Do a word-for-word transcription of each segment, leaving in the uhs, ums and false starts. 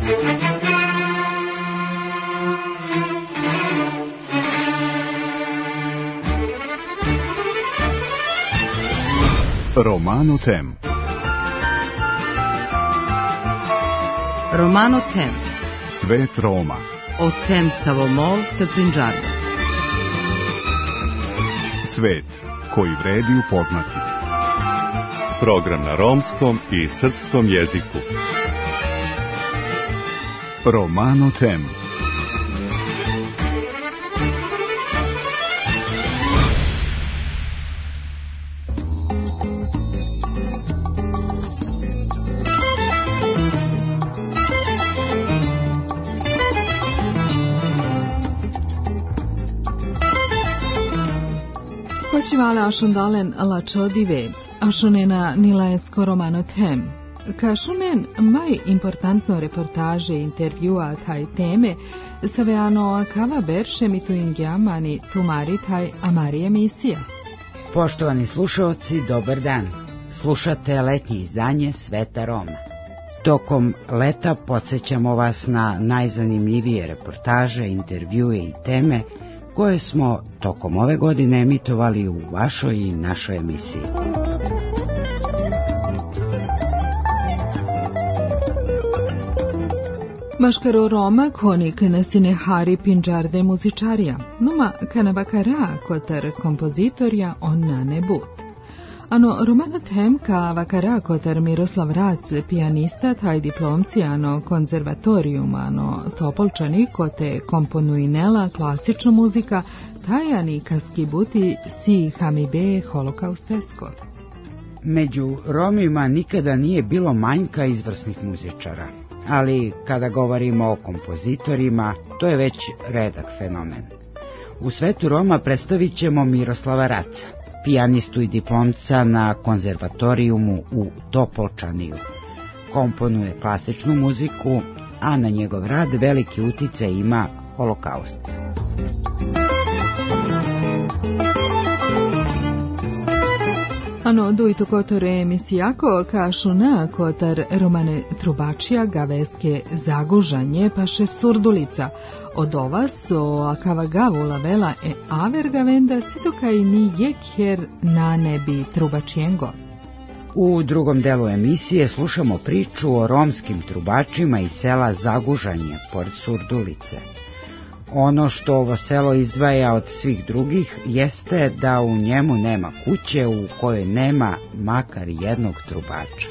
Romano Tem. Romano Tem. Svet Roma. O tem Savomol te Pinđarda. Svet koji vredi upoznati. Program na romskom i srpskom jeziku. Romano Tem. Počivale ašundalen lačodive, ašunena nilaesko Romano Tem. Kašunen mai importantno reportaže intervjua taj teme, saveano akava berše mi tu ingjamani tumari taj amari emisija. Poštovani slušalci, dobar dan. Slušate letnje izdanje Sveta Roma. Tokom leta podsjećamo vas na najzanimljivije reportaže, intervjue i teme koje smo tokom ove godine emitovali u vašoj i našoj emisiji. Maškaro Roma konik nasine Hari Pinđarde muzičarija, numa kanavakara kotar kompozitorja on na nebut. Ano Romano Tem ka vakara kotar Miroslav Rac, pijanista taj diplomci ano konzervatorijum ano Topolčani kote komponuinela klasična muzika tajani kaskibuti si hamibe holokaustesko. Među Romima nikada nije bilo manjka izvrsnih muzičara, ali kada govorimo o kompozitorima, to je već redak fenomen. U svetu Roma predstavit ćemo Miroslava Raca, pijanistu i diplomca na konzervatorijumu u Topolčaniju. Komponuje klasičnu muziku, a na njegov rad veliki uticaj ima holokaust. Ano dujto kotore emisijako kašuna kotar Romane Trubačija gaveske zagužanje paše surdulica. Od ovas o akava gavula vela e aver gavenda sitoka i ni jekjer na nebi Trubačijengo. U drugom delu emisije slušamo priču o romskim trubačima iz sela Zagužanje, pored Surdulice. Ono što ovo selo izdvaja od svih drugih jeste da u njemu nema kuće u kojoj nema makar jednog trubača.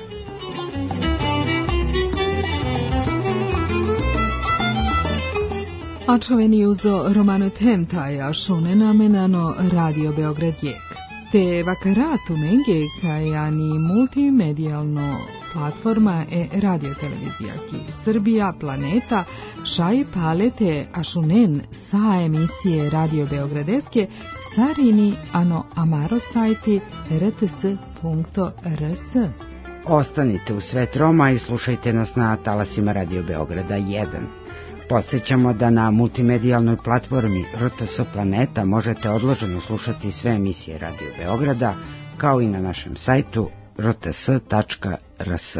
Ačoveni uzo Romano Tem taja šune namenano Radio Beograd jek. Te vakaratu menge kajani multimedijalno platforma e radiotelevizija ki Srbija, Planeta, šaj palete ašunen sa emisije Radio Beogradeske sarini ano amaro sajti r t s punkt r s. Ostanite u Svet Roma i slušajte nas na talasima Radio Beograda jedan. Podsjećamo da na multimedijalnoj platformi R T S Planeta možete odloženo slušati sve emisije Radio Beograda, kao i na našem sajtu r t s tačka r s.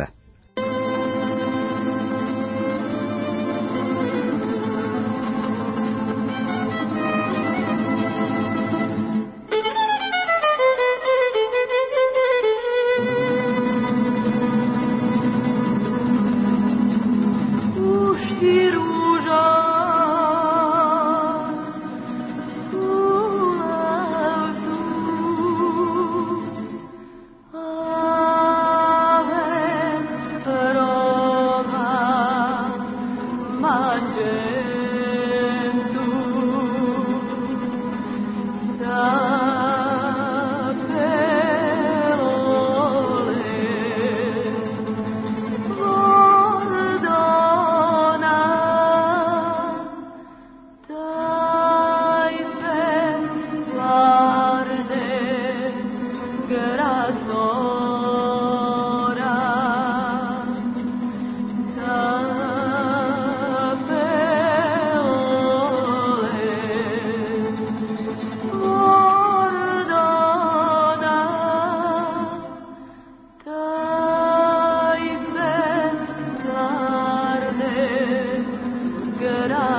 Ave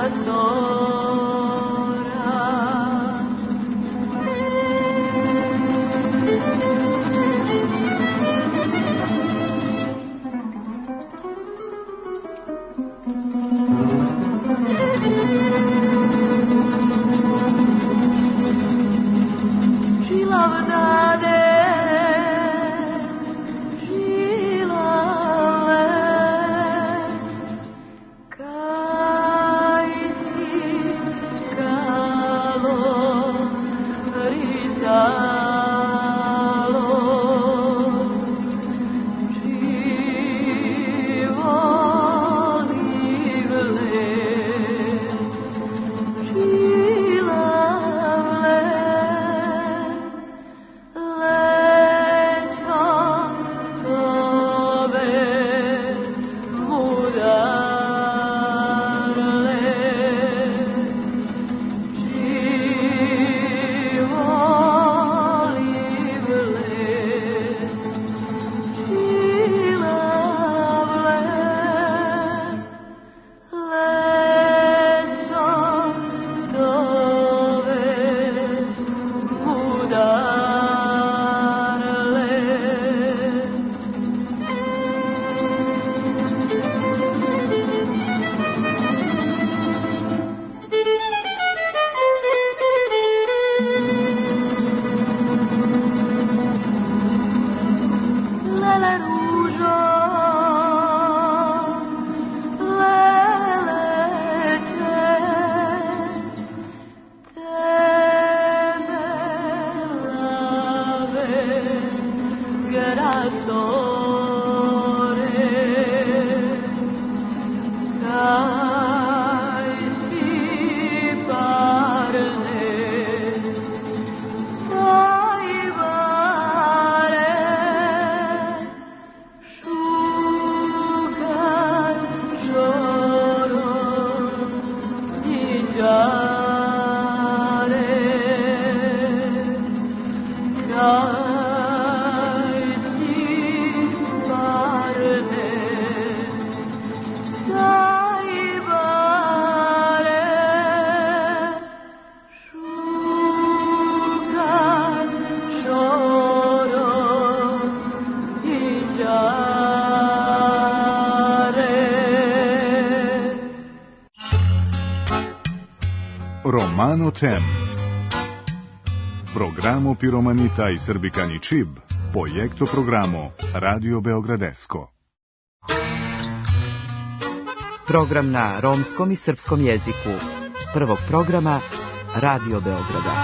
Romano Tem. Programo Piromanita i Srbikani Čib, projekto programo Radio Beogradesko. Program na romskom i srpskom jeziku. Prvog programa Radio Beograda.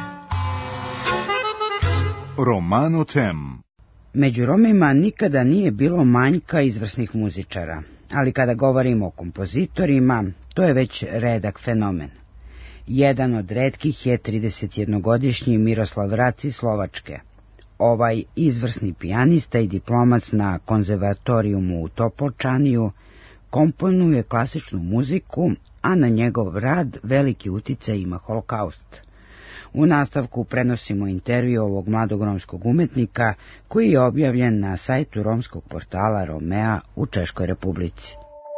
Romano Tem. Među Romima nikada nije bilo manjka izvrsnih muzičara, ali kada govorimo o kompozitorima, to je već redak fenomen. Jedan od retkih je tridesetjednogodišnji Miroslav Rac iz Slovačke. Ovaj izvrsni pijanista i diplomac na konzervatorijumu u Topolčaniju komponuje klasičnu muziku, a na njegov rad veliki uticaj ima Holokaust. U nastavku prenosimo intervju ovog mladog romskog umetnika koji je objavljen na sajtu romskog portala Romea u Češkoj Republici.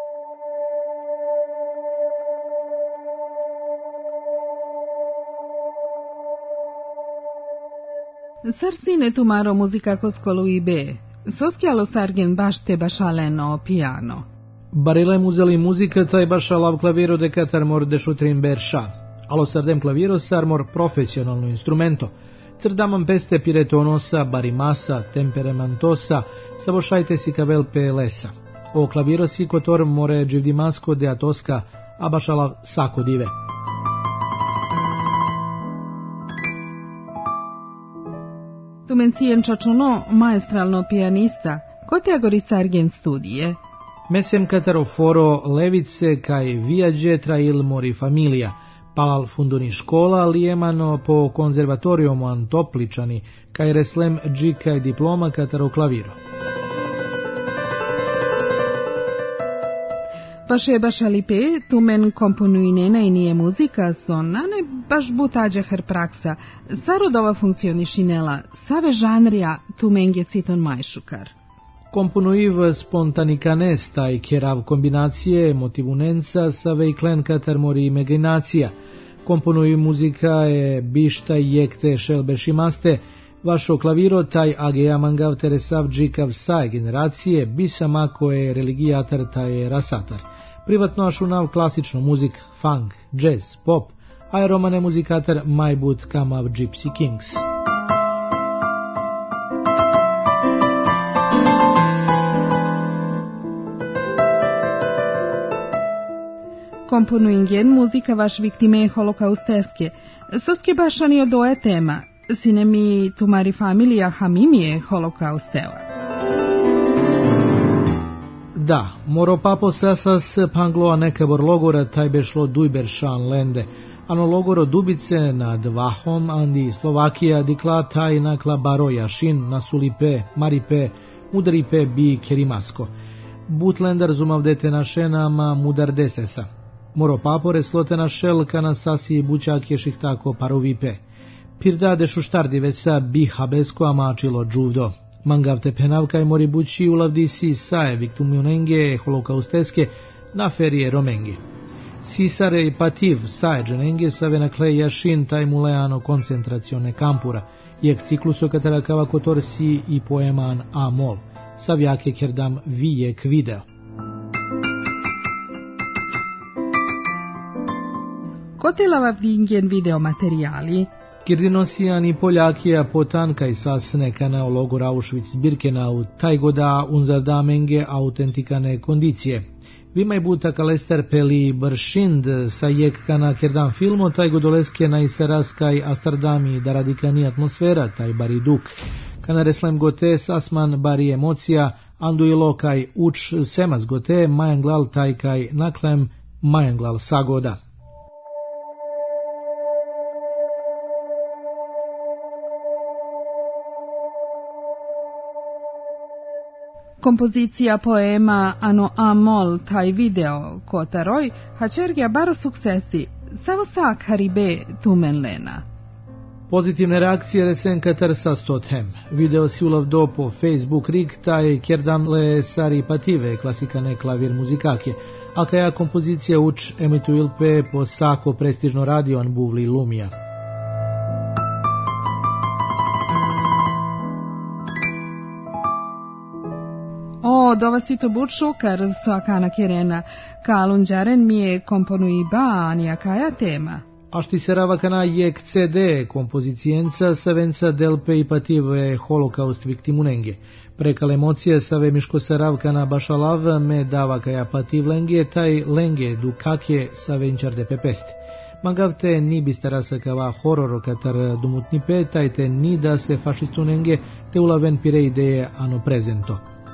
Sarsine tumaro muzikakos coluibe, soschialo sargen baște bașaleno piano. Barile muzeli muzika taj bašalav klaviro de katarmor de šutrin berša, alo sardem klaviro sarmor profesionalno instrumento, crdaman peste piretonosa, barimasa, temperemantosa, savošajte si kavel pelesa. O klaviro si kotor more dživdimasko de atoska, a bašalav sako dive. Tu mencien ciaciuno maestralno pianista, kote agori sargen studije. Mesem cataroforo levice kai viaggio tra il mori familia, palal funduni škola lijemano po konzervatoriumu Antopličani, kai reslem dži kai diploma cataro klaviro. Paše bašalipe, tumen komponuinena i nije muzika, son nane baš butađaher praksa, sarodova funkcionišinela, save žanrija tumenge siton majšukar. Komponuiv spontanikanes taj kerav kombinacije motivunenca sa vejklen katarmori imaginacija. Komponuiv muzika je bišta jekte šelbešimaste, vašo klaviro taj ageja mangav teresav džikav saj generacije, bisama koje religijatar taj rasatar. Privatno ašunav klasično muzik, funk, jazz, pop, a romane muzikatar majbut kamav Gypsy Kings. Komponuingen muzika vaš viktime holokausteske. Sostke bašani odoje tema. Sinemi tumari familija hamimije holokausteva. Da, moro papo sasas pangloa nekabor logora taj bešlo dujber šan lende. Ano logoro dubice nad Vahom, andi Slovakija dikla taj nakla baro jašin, nasulipe, maripe, udaripe bi kerimasko. Butlender zumavdete na šenama mudar desesa. Moro papore slote na šel kana sasi bučak ješih tako parovipe. Pirdade šuštardi vesa bi habesko amačilo džuvdo. Mangavte penavkaj mori bući ulavdi si sae viktumunenge holokausteske na ferije romenge. Sisare i pativ sae dženenge save nakle jašin taj muleano koncentracione kampura, jek cikluso katarakava kotorsi i poeman amol, savjake kerdam vijek video. Kotelava vingen videomaterijali. Kirdinosijani Poljakija potanka i sasnekana u logor Auschwitz-Birkenau, taj goda unzardamenge autentikane kondicije. Vimaj buta kalester peli bršind sa jekkana kerdan filmo, taj godoleske na isaraskaj astardami da radikani atmosfera, taj bari duk. Kana reslem gote sasman bari emocija, andu i lokaj uč semas gote, majanglal taj kaj naklem majanglal sagoda. Kompozicija poema Ano Amol taj video kotaroj hačergja baro suksesi, savo sak haribe tumenlena. Pozitivne reakcije resen katar sa stothem. Video si ulav do po Facebook rig taj kerdam le sari pative klasikane klavir muzikake, a kaja kompozicija uč emitu ilpe po sako prestižno radion buvli lumija. O, dova si to bud šukar so akana kirena, kalunđaren mi je komponui ba anijakaja tema. A šti se ravakana jek C D kompozicijenca savenca delpe i pative holokaust viktimunenge. Prekal emocije save miško saravkana bašalav me davakaja pativ lenge taj lenge dukake savenčarde pepesti. Magavte ni bistarasakava hororo katar dumutni petajte ni da se fašistunenge te ulaven pire ideje ano prezento.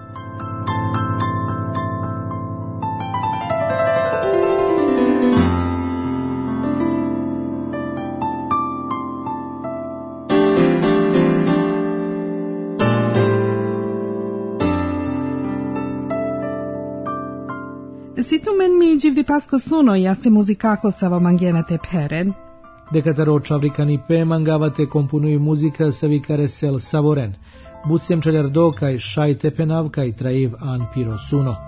Situmen mi dživdi pasko suno, ja se muzikako savo mangenate peren. Dekataro čavrikani pe mangavate komponuju muzika savikare sel savoren. Bucem čeljardo kaj šajte penavka i traiv an piro suno.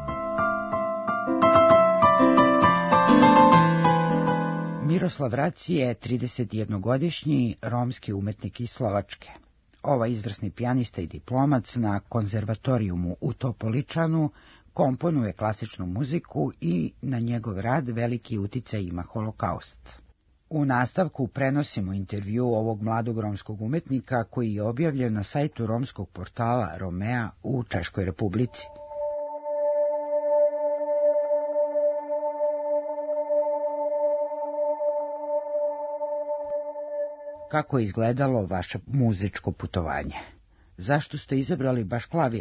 Miroslav Raci je tridesetjednogodišnji romski umetnik iz Slovačke. Ovaj izvrsni pijanista i diplomac na konzervatorijumu u Topoličanu komponuje klasičnu muziku i na njegov rad veliki uticaj ima holokaust. U nastavku prenosimo intervju ovog mladog romskog umetnika koji je objavljen na sajtu romskog portala Romea u Češkoj Republici. Kako je izgledalo vaše muzičko putovanje? Zašto ste izabrali baš klavir?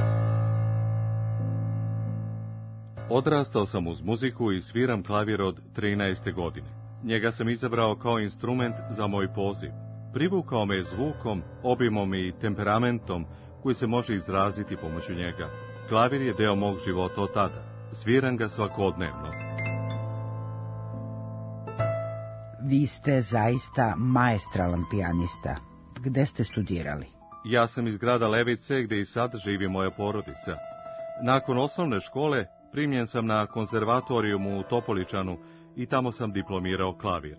Odrastao sam uz muziku i sviram klavir od trinaeste godine. Njega sam izabrao kao instrument za moj poziv. Privukao me zvukom, obimom i temperamentom koji se može izraziti pomoću njega. Klavir je deo mog života od tada. Sviram ga svakodnevno. Vi ste zaista maestralan pijanista. Gde ste studirali? Ja sam iz grada Levice, gdje i sad živi moja porodica. Nakon osnovne škole primljen sam na konzervatorijumu u Topoličanu i tamo sam diplomirao klavir.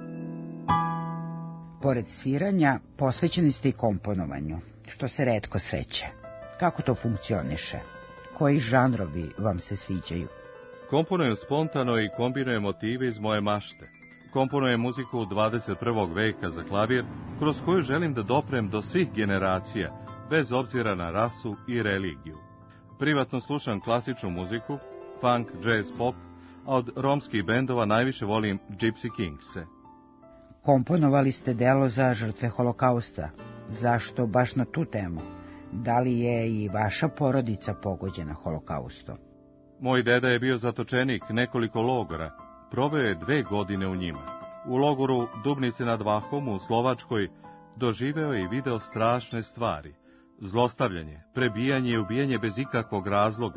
Pored sviranja, posvećeni ste i komponovanju, što se retko sreće. Kako to funkcioniše? Koji žanrovi vam se sviđaju? Komponujem spontano i kombinujem motive iz moje mašte. Komponujem muziku dvadeset prvog veka za klavir, kroz koju želim da doprem do svih generacija, bez obzira na rasu i religiju. Privatno slušam klasičnu muziku, funk, jazz, pop, a od romskih bendova najviše volim Gypsy Kingse. Komponovali ste delo za žrtve holokausta. Zašto baš na tu temu? Da li je i vaša porodica pogođena holokaustom? Moj deda je bio zatočenik nekoliko logora, proveo je dve godine u njima. U logoru Dubnice nad Vahom u Slovačkoj doživeo je i video strašne stvari. Zlostavljanje, prebijanje i ubijanje bez ikakvog razloga.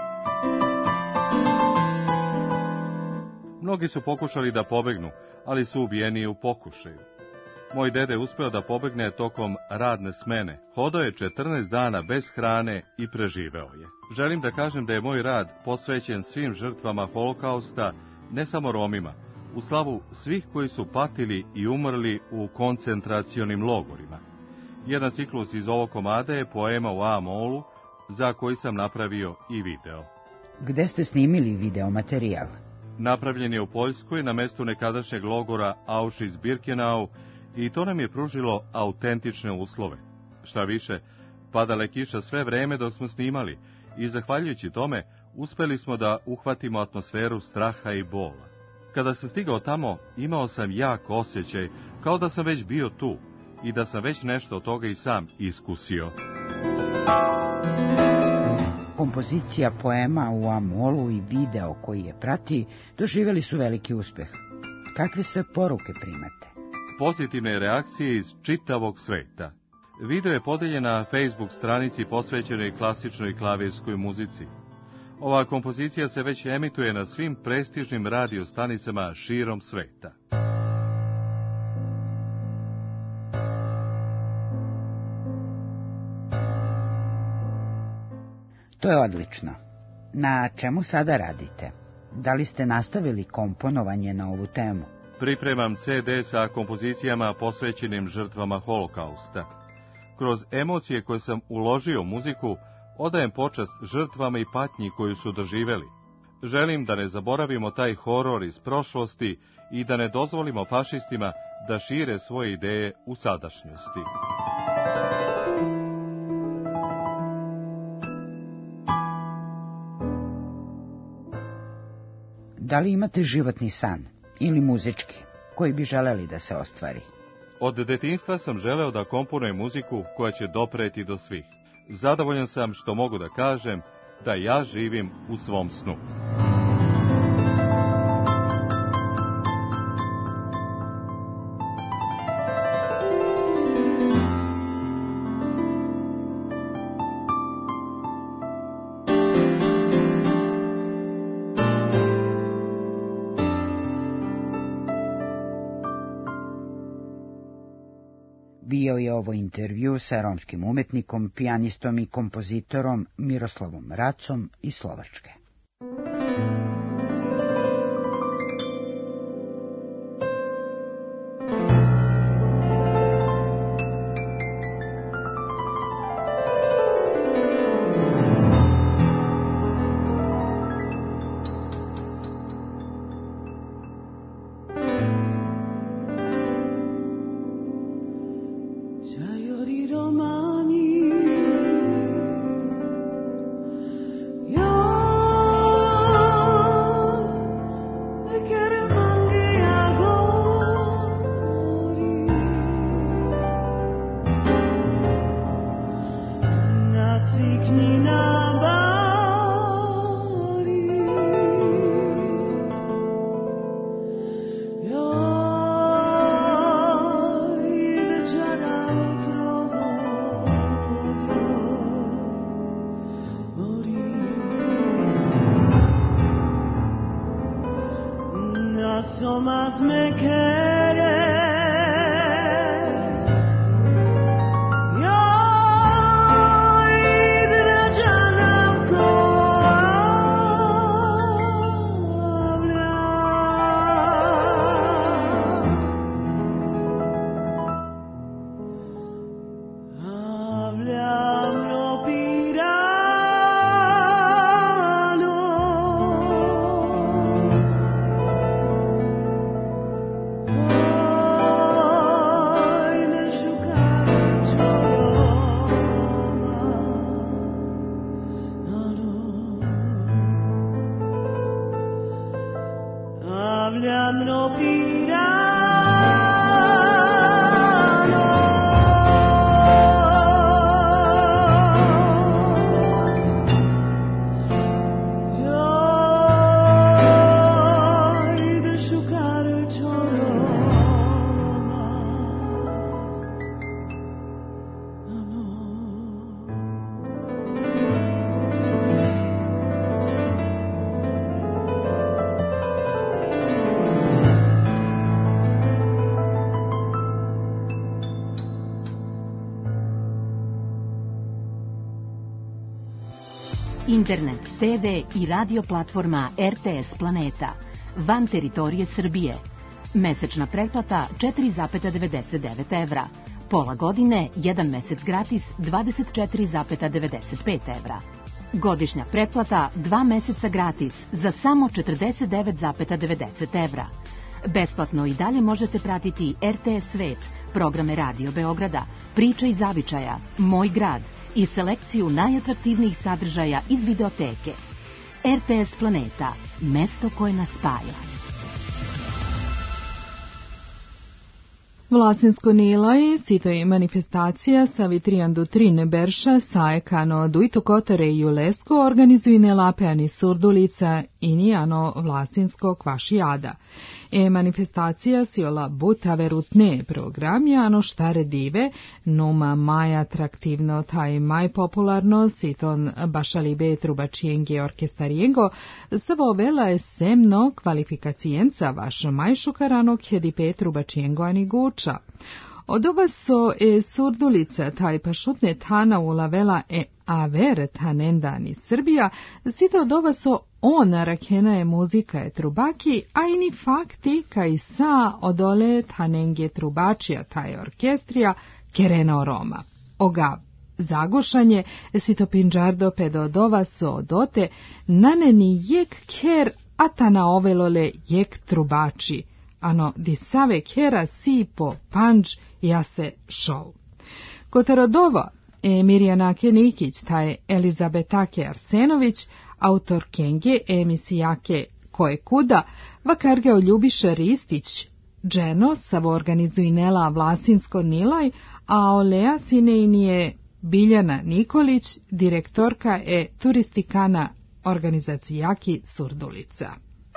Mnogi su pokušali da pobegnu, ali su ubijeni u pokušaju. Moj dede je uspeo da pobegne tokom radne smene. Hodao je četrnaest dana bez hrane i preživeo je. Želim da kažem da je moj rad posvećen svim žrtvama holokausta, ne samo Romima, u slavu svih koji su patili i umrli u koncentracionim logorima. Jedan ciklus iz ovog komada je poema u A-molu, za koji sam napravio i video. Gde ste snimili video materijal? Napravljen je u Poljskoj na mestu nekadašnjeg logora Auschwitz-Birkenau i to nam je pružilo autentične uslove. Šta više, padala je kiša sve vreme dok smo snimali i zahvaljujući tome uspeli smo da uhvatimo atmosferu straha i bola. Kada sam stigao tamo, imao sam jak osjećaj, kao da sam već bio tu i da sam već nešto od toga i sam iskusio. Kompozicija poema u A-molu i video koji je prati doživjeli su veliki uspeh. Kakve sve poruke primate? Pozitivne reakcije iz čitavog sveta. Video je podeljen na Facebook stranici posvećenoj klasičnoj klavirskoj muzici. Ova kompozicija se već emituje na svim prestižnim radio stanicama širom sveta. To je odlično. Na čemu sada radite? Da li ste nastavili komponovanje na ovu temu? Pripremam ce de sa kompozicijama posvećenim žrtvama holokausta. Kroz emocije koje sam uložio u muziku, odajem počast žrtvama i patnji koju su doživeli. Želim da ne zaboravimo taj horor iz prošlosti i da ne dozvolimo fašistima da šire svoje ideje u sadašnjosti. Da li imate životni san ili muzički koji bi želeli da se ostvari? Od detinjstva sam želeo da komponujem muziku koja će dopreti do svih. Zadovoljan sam što mogu da kažem da ja živim u svom snu. Bio je ovo intervju sa romskim umetnikom, pijanistom i kompozitorom Miroslavom Racom iz Slovačke. Yeah. Piranno, Piranno. Internet, te ve i radio platforma R T S Planeta, van teritorije Srbije. Mesečna pretplata četiri zarez devedeset devet evra. Pola godine, jedan mesec gratis dvadeset četiri zarez devedeset pet evra. Godišnja pretplata dva meseca gratis za samo četrdeset devet zarez devedeset evra. Besplatno i dalje možete pratiti R T S Svet, programe Radio Beograda, Priče iz zavičaja, Moj grad i selekciju najatraktivnijih sadržaja iz videoteke. R T S Planeta, mesto koje nas spaja. Vlasinsko Nilaj, sito i manifestacija sa vitrijandu Trine Berša, saekano Duito Kotore i Ulesko organizuju nelapeani surdulica i nijano Vlasinsko kvašijada. E manifestacija si ola buta verutne programjano štare dive, numa maj atraktivno taj maj popularno siton bašalibe trubačijengi orkestarijengo, savo vela je semno kvalifikacijenca vaš maj šukarano kjedipe trubačijengo ani guča. Od ova so e surdulica taj pašutne tana ulavela e aver tanendani Srbija, sito od ova so ona rakena je muzika je trubaki, a ini fakti kaj sa odole tanenge trubačija taj orkestrija kereno Roma. Oga zagušanje sito pinđardo pedodova so odote naneni jek ker atana ovelole jek trubači, ano di save kera si po panđ jase šou. Kotarodova e Mirjanake Nikić, taj Elizabetake Arsenović, autor Kenge emisijake Koje kuda, vakargao Ljubiša Ristić, dženo savo organizuinela Vlasinsko Nilaj, a olea sinejnije Biljana Nikolić, direktorka e turistikana organizacijaki Surdulica.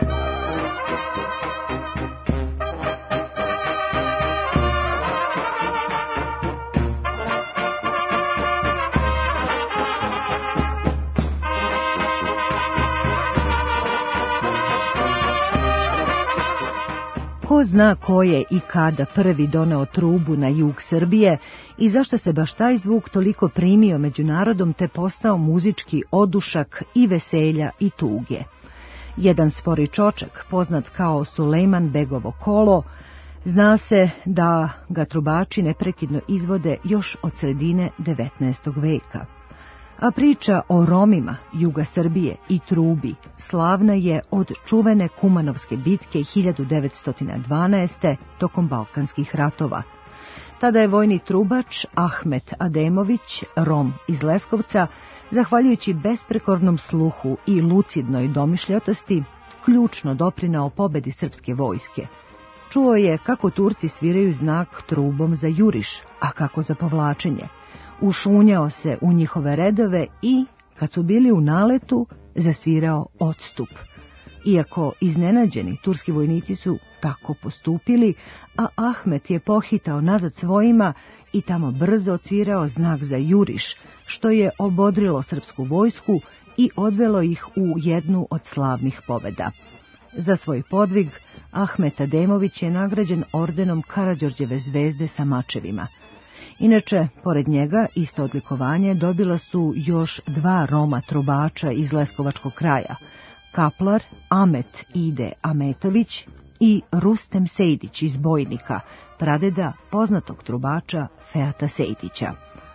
Ko zna ko je i kada prvi doneo trubu na jug Srbije i zašto se baš taj zvuk toliko primio među narodom te postao muzički odušak i veselja i tuge. Jedan spori čočak, poznat kao Sulejman Begovo kolo, zna se da ga trubači neprekidno izvode još od sredine devetnaestog veka. A priča o Romima juga Srbije i trubi slavna je od čuvene Kumanovske bitke hiljadu devetsto dvanaeste. tokom Balkanskih ratova. Tada je vojni trubač Ahmet Ademović, Rom iz Leskovca, zahvaljujući besprekornom sluhu i lucidnoj domišljatosti, ključno doprinao pobedi srpske vojske. Čuo je kako Turci sviraju znak trubom za juriš, a kako za povlačenje. Ušunjao se u njihove redove i, kad su bili u naletu, zasvirao odstup. Iako iznenađeni, turski vojnici su tako postupili, a Ahmet je pohitao nazad svojima i tamo brzo odsvirao znak za juriš, što je obodrilo srpsku vojsku i odvelo ih u jednu od slavnih pobeda. Za svoj podvig Ahmet Ademović je nagrađen ordenom Karađorđeve zvezde sa mačevima. Inače, pored njega, isto odlikovanje dobila su još dva Roma trubača iz Leskovačkog kraja, kaplar Amet Ide Ametović i Rustem Sejdić iz Bojnika, pradeda poznatog trubača Feata Sejdića.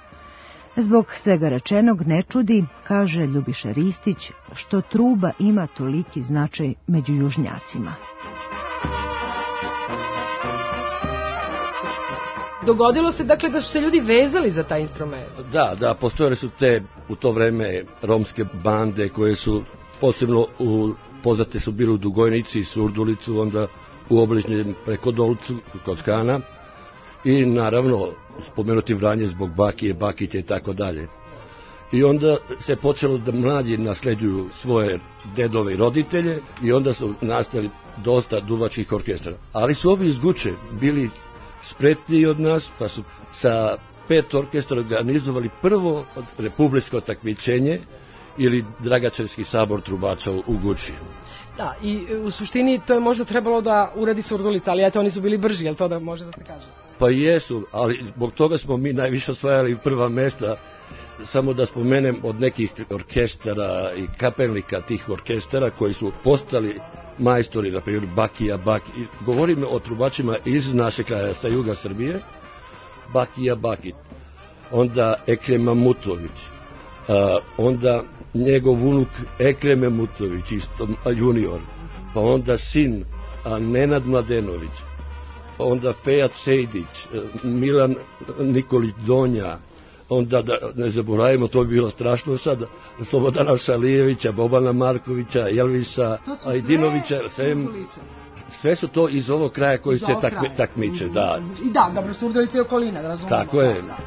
Zbog svega rečenog ne čudi, kaže Ljubiša Ristić, što truba ima toliki značaj među južnjacima. Dogodilo se dakle da su se ljudi vezali za taj instrument. Da, da, postojale su te u to vreme romske bande koje su posebno u, poznate su bili u Dugojnici i Surdulicu, onda u obližnjem preko Dolcu, kod Kana, i naravno spomenuti Vranje zbog Bakije, Bakiće i tako dalje. I onda se počelo da mlađi nasleđuju svoje dedove i roditelje i onda su nastali dosta duvačkih orkestara. Ali su ovi iz Guče bili spretniji od nas, pa su sa pet orkestra organizovali prvo republičko takmičenje ili Dragačevski sabor trubača u Guči. Da, i u suštini to je možda trebalo da uradi Surdulica, ali eto, oni su bili brži, jel to da može da se kaže? Pa jesu, ali zbog toga smo mi najviše osvajali prva mesta. Samo da spomenem od nekih orkestara i kapelnika tih orkestara koji su postali majstori, na primjer Bakija, Baki. Govorim o trubačima iz naše kraja, sa juga Srbije, Bakija, Baki. Onda Ekrem Mamutović, onda njegov unuk Ekrem Mamutović, isto junior, pa onda sin Nenad Mladenović, onda Fejat Sejdić, Milan Nikolić Donja, onda da ne zaboravimo, to bi bilo strašno sad, Slobodana Šalijevića, Bobana Markovića, Jelvisa Ajdinovića, sve, sve su to iz ovog kraja koji iz se takmi, takmiče. Mm-hmm. Da. I da, dobro, Surdulica i okolina, da razumemo. Tako je. Da.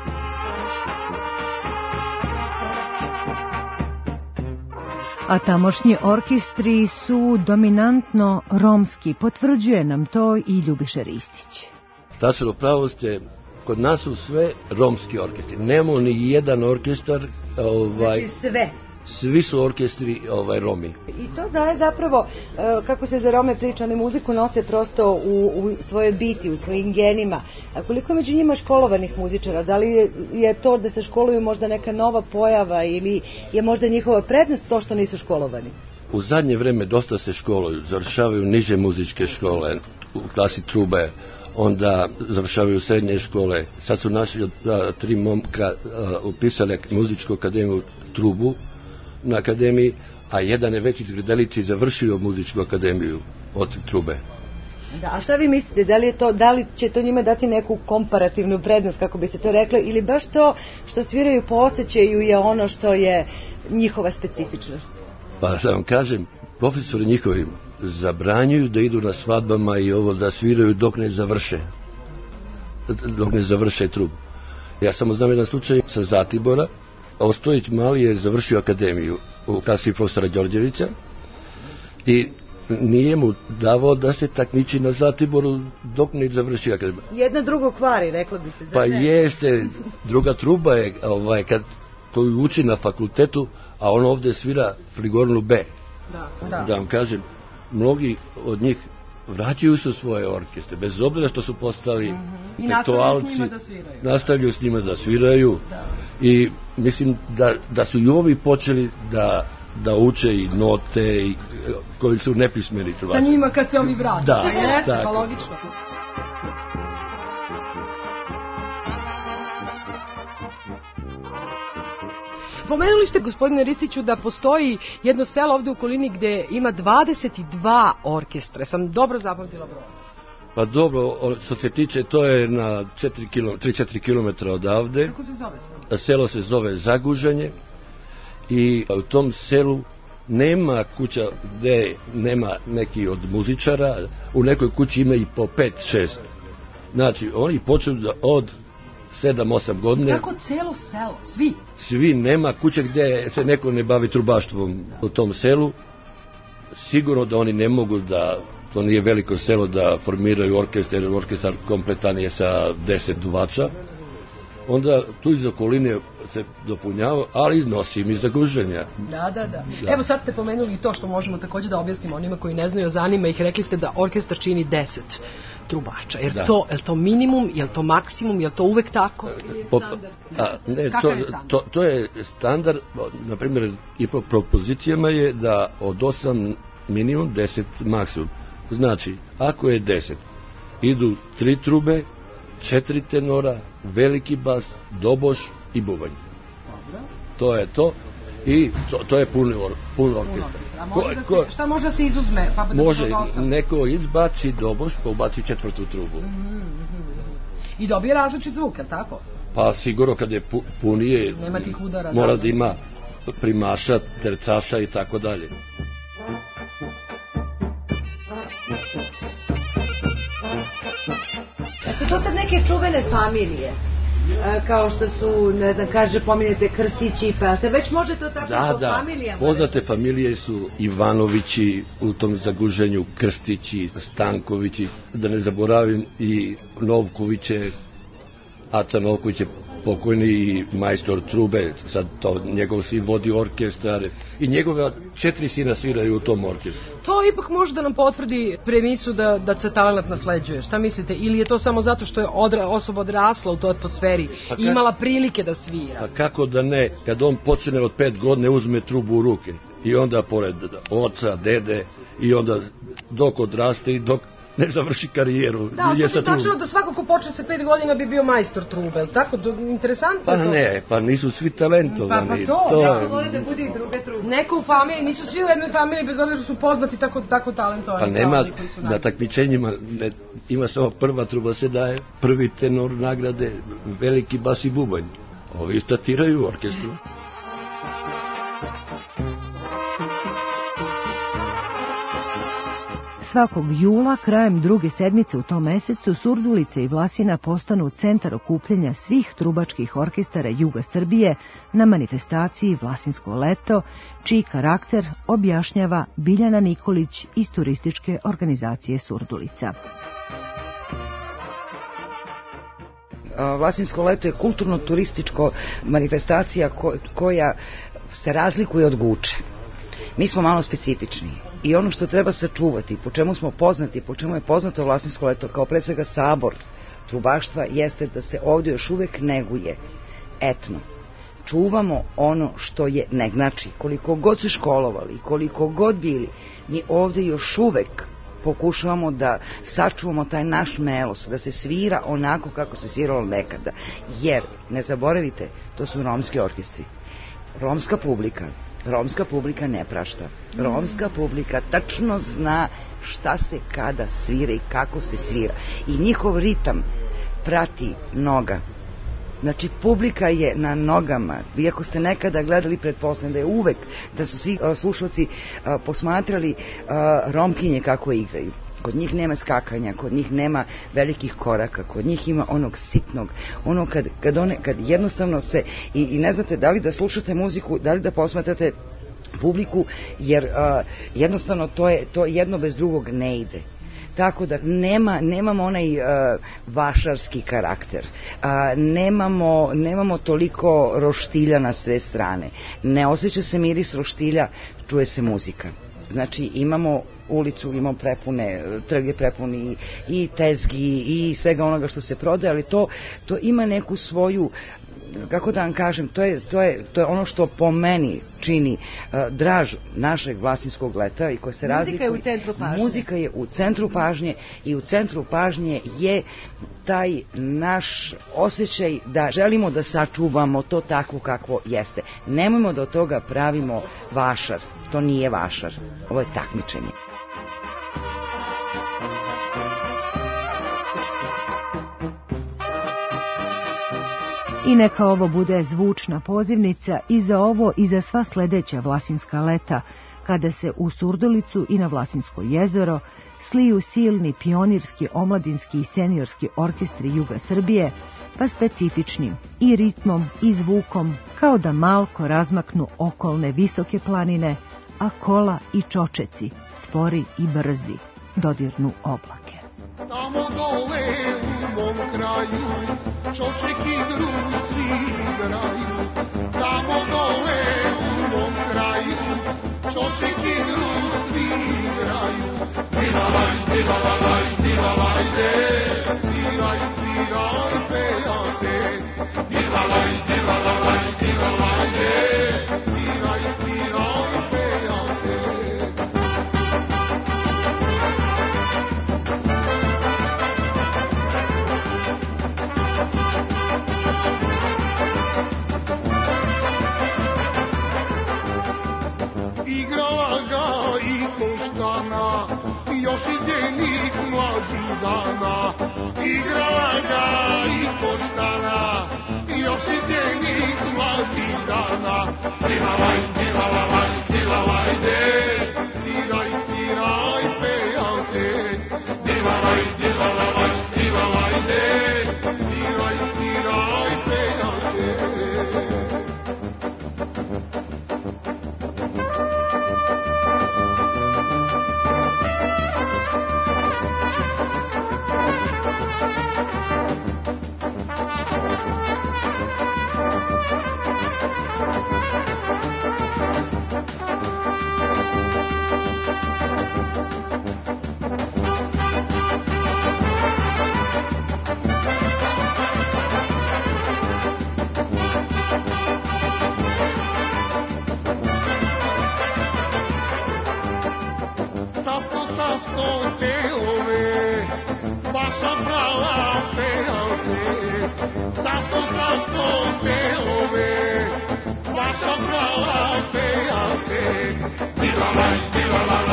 A tamošnji orkestri su dominantno romski, potvrđuje nam to i Ljubiša Ristić. Tačno, pravo ste, kod nas su sve romski orkestri. Nemamo ni jedan orkestar, ovaj, znači sve. Svi su orkestri ovaj, Romi. I to daje zapravo, kako se za Rome priča, oni muziku nose prosto u, u svojoj biti, u svojim genima. A koliko je među njima školovanih muzičara? Da li je, je to da se školuju možda neka nova pojava ili je možda njihova prednost to što nisu školovani? U zadnje vreme dosta se školuju, završavaju niže muzičke škole, u klasi trube, onda završavaju srednje škole. Sad su naši da, tri momka a, upisali muzičku akademiju Trubu na akademiji, a jedan je već iz Grdelici završio muzičku akademiju od Trube. Da, a šta vi mislite, da li, je to, da li će to njima dati neku komparativnu prednost, kako bi se to reklo, ili baš to što sviraju po osjećaju je ono što je njihova specifičnost? Pa da vam kažem, profesori njihovi zabranjuju da idu na svadbama i ovo da sviraju dok ne završe dok ne završe Trubu. Ja samo znam jedan slučaj sa Zlatibora. Ostojić Mali je završio akademiju u klasi profesora Đorđevića i nije mu davao da se takmiči na Zlatiboru dok ne završi akademiju. Jedna drugo kvari, reklo bi se. Pa jeste, druga truba je ovaj, kad koju uči na fakultetu, a on ovde svira Frigornu B. Da, da. Da vam kažem, mnogi od njih vraćaju se u svoje orkestre, bez obzira što su postali mm-hmm. intelektualci, nastavljaju s njima da sviraju. Nastavljaju s njima da sviraju da. I mislim da, da su i ovi počeli da, da uče i note i, koji su nepismeni trubači. Sa njima kad se ovi vrati. Da, pa jeste, tako. Pa logično. Pomenuli ste, gospodine Ristiću, da postoji jedno selo ovde u okolini gde ima dvadeset dva orkestra. Sam dobro zapamtila broj? Pa dobro, što se tiče, to je na tri četiri kilometra odavde. Kako se zove selo? Selo se zove Zagužanje i u tom selu nema kuća gde nema neki od muzičara. U nekoj kući ima i po pet šest. Znači, oni počnu od sedam osam godine. Kako celo selo? Svi? Svi, nema kuće gde se neko ne bavi trubaštvom u tom selu. Sigurno da oni ne mogu da, to nije veliko selo, da formiraju orkestar, jer orkestar kompletan je sa deset duvača. Onda tu iz okoline se dopunjava, ali nosi im iz Zaguženja. Da, da, da, da. Evo sad ste pomenuli i to što možemo takođe da objasnimo onima koji ne znaju, zanima ih, rekli ste da orkestar čini deset trubača. Je to, je to minimum, je to maksimum, je to uvek tako? Ili je standard? A, ne, to, je standard? To, to je standard, na primjer, i po propozicijama je da od osam minimum, deset maksimum. Znači, ako je deset, idu tri trube, četiri tenora, veliki bas, doboš i bubanj. Dobro. To je to. I to, to je pun, or, pun orkestar. A može da se, ko, šta može da se izuzme? Pa da može, neko izbaci doboš, pa ubaci četvrtu trubu. Mm-hmm. I dobije različit zvuk, je tako? Pa sigurno kad je pu, punije, nema tih udara, mora da ima primaša, tercaša i tako dalje. To sad neke čuvene familije, kao što su, ne znam, kaže, pominjete Krstići, pa se već može to tako da, po da. familijama? Da, poznate familije su Ivanovići, u tom zaguženju Krstići, Stankovići, da ne zaboravim i Novkoviće, Aca Novković je pokojni i majstor trube, sad to njegov sin vodi orkestar i njegove četiri sina sviraju u tom orkestru. To ipak može da nam potvrdi premisu da, da se talent nasleđuje. Šta mislite? Ili je to samo zato što je odra, osoba odrasla u toj atmosferi pa i imala prilike da svira? Pa kako da ne, kad on počne od pet godine uzme trubu u ruke i onda pored oca, dede i onda dok odraste i dok ne završi karijeru. Da, to ti značilo da svako ko počne sa pet godina bi bio majstor trube, tako? Interesantno pa to. Pa ne, pa nisu svi talentovani. Pa, pa to, to da, je... mora da bude i druga truba. Neko u familiji, nisu svi u jednoj familiji, bez obzira što su poznati tako, tako talentovani. Pa nema, na takmičenjima ne, ima samo prva truba se daje, prvi tenor nagrade, veliki bas i bubanj. Ovi statiraju u orkestru. Svakog jula, krajem druge sedmice u tom mesecu, Surdulica i Vlasina postanu centar okupljanja svih trubačkih orkestara Juga Srbije na manifestaciji Vlasinsko leto, čiji karakter objašnjava Biljana Nikolić iz turističke organizacije Surdulica. Vlasinsko leto je kulturno-turističko manifestacija koja se razlikuje od Guče. Mi smo malo specifični i ono što treba sačuvati, po čemu smo poznati, po čemu je poznato Vlasinsko leto, kao pre svega sabor trubaštva, jeste da se ovdje još uvek neguje etno. Čuvamo ono što je negnači. Koliko god se školovali, koliko god bili, mi ovdje još uvek pokušavamo da sačuvamo taj naš melos, da se svira onako kako se sviralo nekada. Jer, ne zaboravite, to su romski orkestri. Romska publika Romska publika ne prašta. Romska publika tačno zna šta se kada svira i kako se svira. I njihov ritam prati noga. Znači, publika je na nogama. Vi ako ste nekada gledali, pretpostavljam da je uvek, da su svi uh, slušalci uh, posmatrali uh, Romkinje kako igraju. Kod njih nema skakanja, kod njih nema velikih koraka, kod njih ima onog sitnog, ono kad, kad, one, kad jednostavno se, i, i ne znate da li da slušate muziku, da li da posmatrate publiku, jer uh, jednostavno to, je, to jedno bez drugog ne ide. Tako da nema, nemamo onaj uh, vašarski karakter, uh, nemamo, nemamo toliko roštilja na sve strane, ne osjeća se miris roštilja, čuje se muzika. Znači imamo ulicu, imamo prepune, trge prepuni i tezgi i svega onoga što se prodaje, ali to, to ima neku svoju, kako da vam kažem, to je, to je, to je ono što po meni čini uh, draž našeg Vlasinskog leta i koje se razlikuje. Muzika je u centru pažnje. Muzika je u centru pažnje i u centru pažnje je taj naš osjećaj da želimo da sačuvamo to takvo kakvo jeste. Nemojmo da od toga pravimo vašar. To nije vašar. Ovo je takmičenje. I neka ovo bude zvučna pozivnica i za ovo i za sva sledeća Vlasinska leta, kada se u Surdulicu i na Vlasinsko jezero sliju silni pionirski, omladinski i seniorski orkestri Juga Srbije, pa specifičnim i ritmom i zvukom, kao da malko razmaknu okolne visoke planine, a kola i čočeci, spori i brzi, dodirnu oblake. Tamo dole u mom kraju, čoček i drugi igraju. Tamo dole u mom kraju, čoček i drugi igraju. Dilalaj, dilalaj, dilalajde, sviraj, sviraj, pejate. Dilalaj, dilalaj, dilalajde, sviraj, sviraj, pejate. Igrala ga i Koštana, još i djenik mlađih dana. Igrala ga i Koštana, još još i djenih mladih dana. Dilalaj, dilalaj, dilalajde, sviraj, sviraj, pejate. Dilalaj, dilalaj, dilalajde, sviraj, sviraj, pejate. Sasto, sasto, telove, vaša prava pejate. Sasto, sasto, telove, vaša prava pejate. Dilalaj, dilalaj,